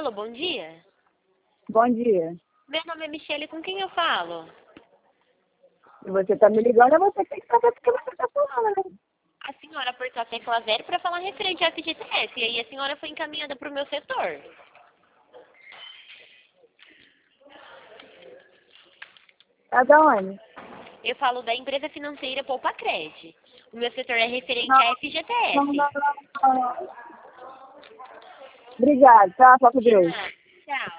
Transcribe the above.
Alô, bom dia. Bom dia. Meu nome é Michele, com quem eu falo? Se você tá me ligando, é você que tem que saber porque você tá falando. A senhora apertou a tecla 0 para falar referente ao FGTS, e aí a senhora foi encaminhada para o meu setor. Tá da onde? Eu falo da empresa financeira Poupa-Cred. O meu setor é referente Não, a FGTS. não. Obrigada, tá? Só com De Deus. nada. Tchau.